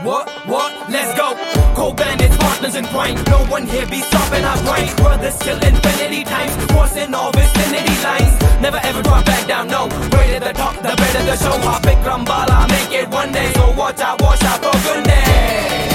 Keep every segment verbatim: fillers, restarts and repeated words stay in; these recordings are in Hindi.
what, what, let's go. Co-bandits, partners in crime. No one here be stopping our grind. Brothers till infinity times, crossing all vicinity lines. Never ever drop back down, no. Right at the top, the better the show. Hop Vikram Bala, make it one day. So watch out, watch out for goodness.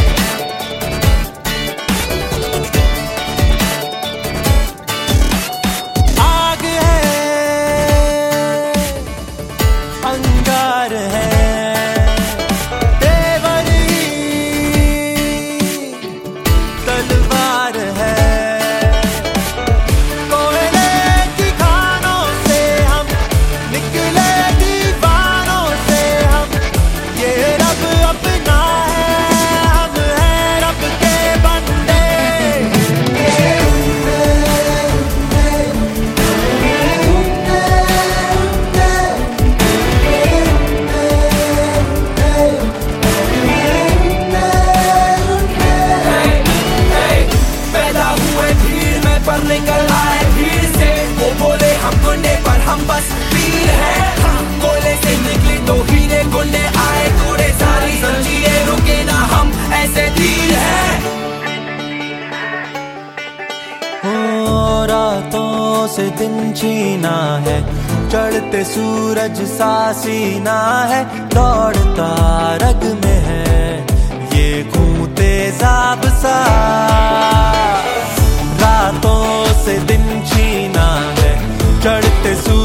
निकल आए भीड़ से, वो बोले हम गुंडे पर हम बस वीर हैं। कोयले से निकले तो हीरे गुंडे आए तोड़े सारी जंजीरें, रुके ना हम ऐसे धीर हैं। हो रातों से दिन छीना है, चढ़ते सूरज सा सीना है, दौड़ता रग में है ये खूं तेजाब सा। रातों से दिन छीना है, चढ़ते सूरज